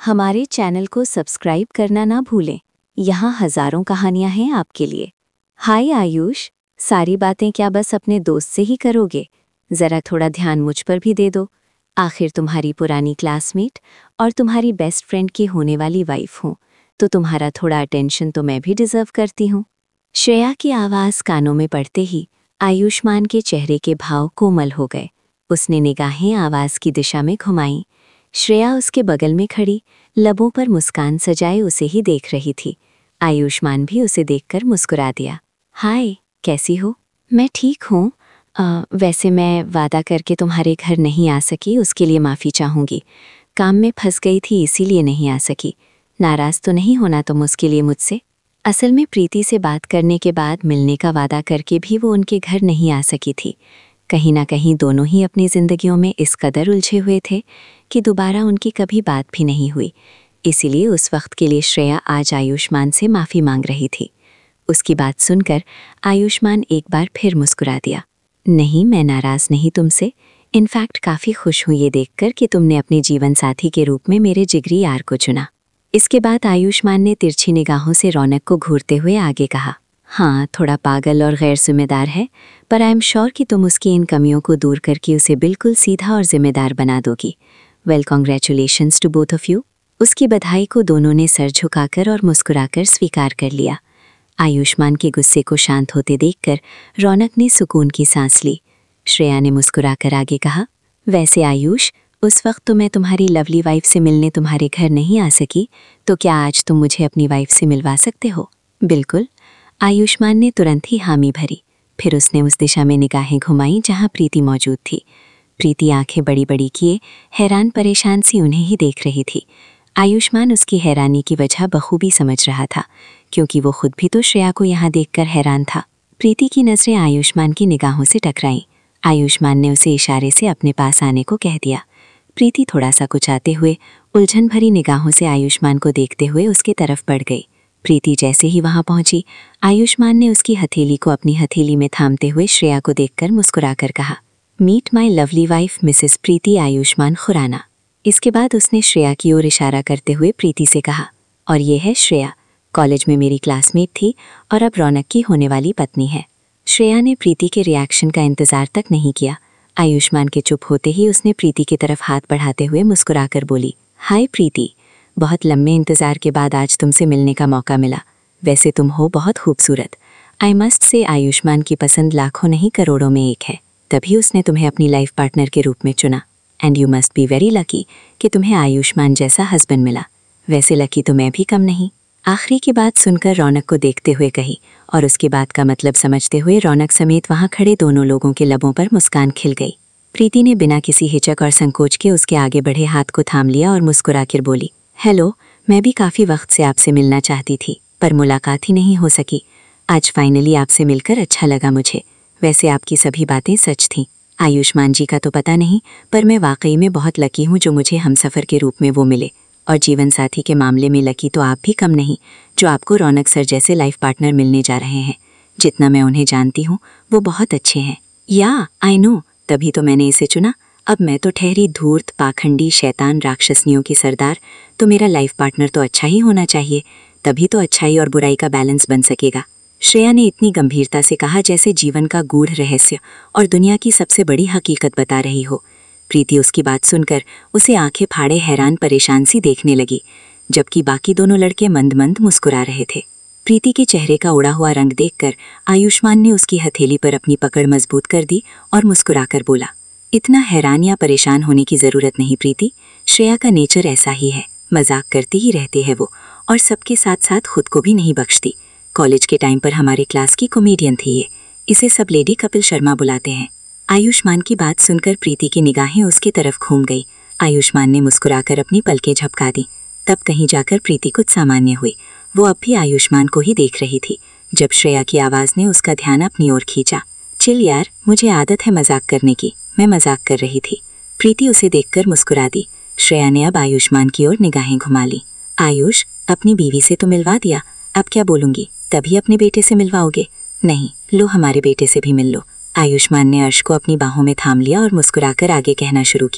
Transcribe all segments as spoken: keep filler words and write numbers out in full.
हमारे चैनल को सब्सक्राइब करना ना भूलें। यहाँ हजारों कहानियाँ हैं आपके लिए। हाय आयुष, सारी बातें क्या बस अपने दोस्त से ही करोगे? ज़रा थोड़ा ध्यान मुझ पर भी दे दो। आखिर तुम्हारी पुरानी क्लासमेट और तुम्हारी बेस्ट फ्रेंड की होने वाली वाइफ हूँ, तो तुम्हारा थोड़ा अटेंशन तो मैं भी डिज़र्व करती हूँ। श्रेया की आवाज़ कानों में पड़ते ही आयुष्मान के चेहरे के भाव कोमल हो गए। उसने निगाहें आवाज़ की दिशा में घुमाईं। श्रेया उसके बगल में खड़ी, लबों पर मुस्कान सजाए उसे ही देख रही थी। आयुष्मान भी उसे देखकर मुस्कुरा दिया। हाय, कैसी हो? मैं ठीक हूँ। अ, वैसे मैं वादा करके तुम्हारे घर नहीं आ सकी, उसके लिए माफ़ी चाहूँगी। काम में फंस गई थी इसीलिए नहीं आ सकी। नाराज़ तो नहीं होना तुम उसके लिए मुझसे? असल में प्रीति से बात करने के बाद मिलने का वादा करके भी वो उनके घर नहीं आ सकी थी। कहीं ना कहीं दोनों ही अपनी ज़िंदगियों में इस कदर उलझे हुए थे कि दोबारा उनकी कभी बात भी नहीं हुई। इसीलिए उस वक्त के लिए श्रेया आज आयुष्मान से माफ़ी मांग रही थी। उसकी बात सुनकर आयुष्मान एक बार फिर मुस्कुरा दिया। नहीं, मैं नाराज़ नहीं तुमसे। इनफैक्ट काफ़ी खुश हूँ ये देखकर कि तुमने अपने जीवन साथी के रूप में मेरे जिगरी यार को चुना। इसके बाद आयुष्मान ने तिरछी निगाहों से रौनक को घूरते हुए आगे कहा, हाँ, थोड़ा पागल और गैर जिम्मेदार है, पर आई एम श्योर कि तुम उसकी इन कमियों को दूर करके उसे बिल्कुल सीधा और जिम्मेदार बना दोगी। Well, congratulations to both of you. उसकी बधाई को दोनों ने सर झुकाकर और मुस्कुराकर स्वीकार कर लिया। आयुष्मान के गुस्से को शांत होते देखकर रौनक ने सुकून की सांस ली। श्रेया ने मुस्कुराकर आगे कहा, वैसे आयुष, उस वक्त तो मैं तुम्हारी लवली वाइफ से मिलने तुम्हारे घर नहीं आ सकी, तो क्या आज तुम मुझे अपनी वाइफ से मिलवा सकते हो? बिल्कुल। आयुष्मान ने तुरंत ही हामी भरी। फिर उसने उस दिशा में निगाहें घुमाईं जहां प्रीति मौजूद थी। प्रीति आंखें बड़ी बड़ी किए हैरान परेशान सी उन्हें ही देख रही थी। आयुष्मान उसकी हैरानी की वजह बखूबी समझ रहा था, क्योंकि वो खुद भी तो श्रेया को यहाँ देखकर हैरान था। प्रीति की नज़रें आयुष्मान की निगाहों से टकराईं। आयुष्मान ने उसे इशारे से अपने पास आने को कह दिया। प्रीति थोड़ा सा कुचाते हुए उलझन भरी निगाहों से आयुष्मान को देखते हुए उसकी तरफ बढ़ गई। प्रीति जैसे ही वहां पहुंची, आयुष्मान ने उसकी हथेली को अपनी हथेली में थामते हुए श्रेया को देखकर मुस्कुराकर कहा, meet my lovely wife Mrs Preeti Ayushmann Khurana. इसके बाद उसने श्रेया की ओर इशारा करते हुए प्रीति से कहा, और ये है श्रेया, कॉलेज में मेरी क्लासमेट थी और अब रौनक की होने वाली पत्नी है। श्रेया ने प्रीति के रिएक्शन का इंतजार तक नहीं किया। आयुष्मान के चुप होते ही उसने प्रीति की तरफ हाथ बढ़ाते हुए मुस्कुराकर बोली, हाय प्रीति, बहुत लंबे इंतजार के बाद आज तुमसे मिलने का मौका मिला। वैसे तुम हो बहुत खूबसूरत। आई मस्ट से आयुष्मान की पसंद लाखों नहीं करोड़ों में एक है, तभी उसने तुम्हें अपनी लाइफ पार्टनर के रूप में चुना। And you must be very lucky कि तुम्हें आयुष्मान जैसा हस्बैंड मिला। वैसे लकी तो मैं भी कम नहीं। आखिरी की बात सुनकर रौनक को देखते हुए कही, और उसकी बात का मतलब समझते हुए रौनक समेत वहां खड़े दोनों लोगों के लबों पर मुस्कान खिल गई। प्रीति ने बिना किसी हिचक और संकोच के उसके आगे बढ़े हाथ को थाम लिया और मुस्कुराकर बोली, हेलो, मैं भी काफ़ी वक्त से आपसे मिलना चाहती थी, पर मुलाकात ही नहीं हो सकी। आज फाइनली आपसे मिलकर अच्छा लगा मुझे। वैसे आपकी सभी बातें सच थीं। आयुष्मान जी का तो पता नहीं, पर मैं वाकई में बहुत लकी हूँ जो मुझे हमसफ़र के रूप में वो मिले। और जीवन साथी के मामले में लकी तो आप भी कम नहीं, जो आपको रौनक सर जैसे लाइफ पार्टनर मिलने जा रहे हैं। जितना मैं उन्हें जानती हूँ वो बहुत अच्छे हैं। या आई नो, तभी तो मैंने इसे चुना। अब मैं तो ठहरी धूर्त, पाखंडी, शैतान, राक्षसनियों की सरदार, तो मेरा लाइफ पार्टनर तो अच्छा ही होना चाहिए, तभी तो अच्छाई और बुराई का बैलेंस बन सकेगा। श्रेया ने इतनी गंभीरता से कहा जैसे जीवन का गूढ़ रहस्य और दुनिया की सबसे बड़ी हकीकत बता रही हो। प्रीति उसकी बात सुनकर उसे आंखें फाड़े हैरान परेशान सी देखने लगी, जबकि बाकी दोनों लड़के मंद मंद मुस्कुरा रहे थे। प्रीति के चेहरे का उड़ा हुआ रंग देखकर आयुष्मान ने उसकी हथेली पर अपनी पकड़ मजबूत कर दी और मुस्कुराकर बोला, इतना हैरान या परेशान होने की ज़रूरत नहीं प्रीति, श्रेया का नेचर ऐसा ही है, मजाक करती ही रहती है वो, और सबके साथ साथ खुद को भी नहीं बख्शती। कॉलेज के टाइम पर हमारे क्लास की कॉमेडियन थी ये, इसे सब लेडी कपिल शर्मा बुलाते हैं। आयुष्मान की बात सुनकर प्रीति की निगाहें उसकी तरफ घूम गई। आयुष्मान ने मुस्कुराकर अपनी पलकें झपका दी। तब कहीं जाकर प्रीति कुछ सामान्य हुई। वो अब भी आयुष्मान को ही देख रही थी, जब श्रेया की आवाज़ ने उसका ध्यान अपनी ओर खींचा। चिल यार, मुझे आदत है मजाक करने की, मैं मजाक कर रही थी। प्रीति उसे देखकर मुस्कुरा दी। श्रेया ने अब आयुष्मान की ओर निगाहें घुमा ली। आयुष, अपनी बीवी से तो मिलवा दिया, अब क्या बोलूँगी, तभी अपने बेटे से मिलवाओगे? नहीं, लो हमारे बेटे से भी मिल लो। आयुष्मान ने अर्श को अपनी बाहों में थाम लिया और मुस्कुराकर आगे कहना शुरू किया,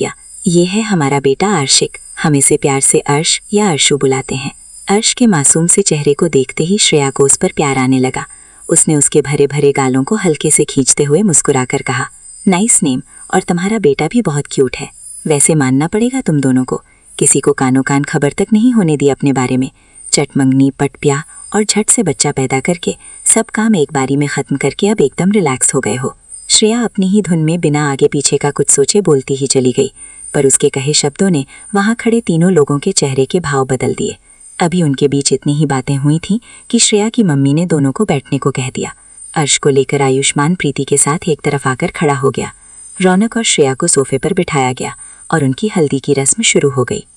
ये है हमारा बेटा आर्शिक, हम इसे प्यार से अर्श या अर्शु बुलाते हैं। अर्श के मासूम से चेहरे को देखते ही श्रेया को उस पर प्यार आने लगा। उसने उसके भरे भरे गालों को हल्के से खींचते हुए मुस्कुराकर कहा, नाइस नेम, और तुम्हारा बेटा भी बहुत क्यूट है। वैसे मानना पड़ेगा तुम दोनों को, किसी को कानो कान खबर तक नहीं होने दी अपने बारे में। चटमंगनी, पटप्या और झट से बच्चा पैदा करके सब काम एक बारी में ख़त्म करके अब एकदम रिलैक्स हो गए हो। श्रेया अपनी ही धुन में बिना आगे पीछे का कुछ सोचे बोलती ही चली गई, पर उसके कहे शब्दों ने वहाँ खड़े तीनों लोगों के चेहरे के भाव बदल दिए। अभी उनके बीच इतनी ही बातें हुई थीं कि श्रेया की मम्मी ने दोनों को बैठने को कह दिया। अर्श को लेकर आयुष्मान प्रीति के साथ एक तरफ आकर खड़ा हो गया। रौनक और श्रेया को सोफे पर बिठाया गया और उनकी हल्दी की रस्म शुरू हो गई।